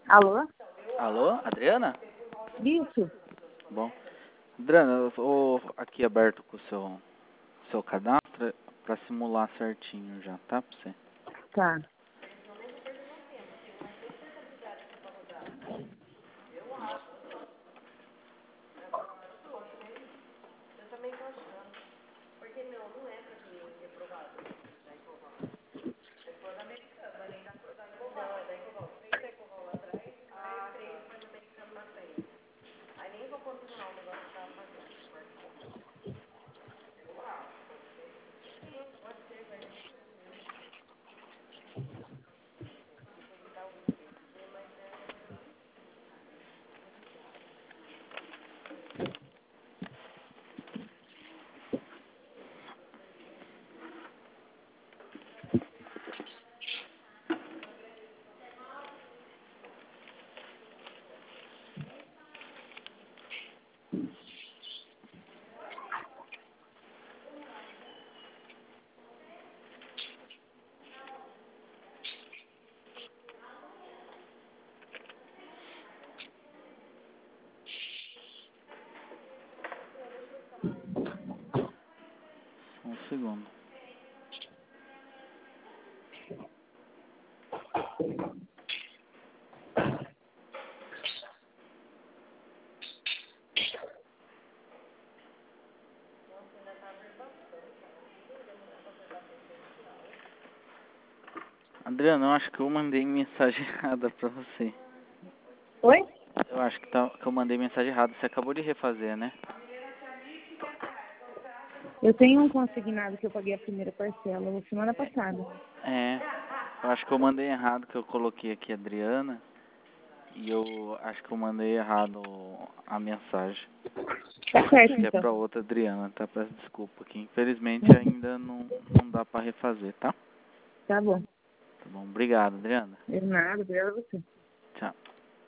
Alô? Alô, Adriana? Isso? Bom, Adriana, eu tô aqui aberto com o seu cadastro para simular certinho já, tá? Pra você. Tá. Só um segundo. Adriana, eu acho que eu mandei mensagem errada pra você. Oi? Eu acho que eu mandei mensagem errada. Você acabou de refazer, né? Eu tenho um consignado que eu paguei a primeira parcela semana passada. É, eu acho que eu mandei errado, que eu coloquei aqui Adriana. E eu acho que eu mandei errado a mensagem. Tá certo, Acho que é então. pra outra Adriana, tá? Peço desculpa aqui. Infelizmente ainda não dá pra refazer, tá? Tá bom. Tá bom, obrigado, Adriana. De nada, obrigada a você.